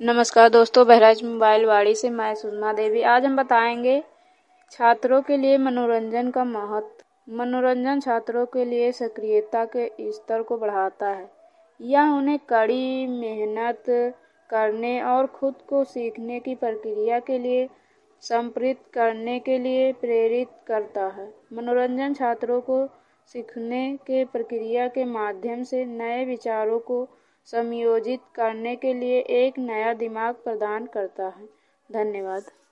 नमस्कार दोस्तों, बहराइच मोबाइल वाड़ी से मैं सुषमा देवी। आज हम बताएंगे छात्रों के लिए मनोरंजन का महत्व। मनोरंजन छात्रों के लिए सक्रियता के स्तर को बढ़ाता है। यह उन्हें कड़ी मेहनत करने और खुद को सीखने की प्रक्रिया के लिए संप्रेरित करने के लिए प्रेरित करता है। मनोरंजन छात्रों को सीखने के प्रक्रिया के माध्यम से नए विचारों को समायोजित करने के लिए एक नया दिमाग प्रदान करता है। धन्यवाद।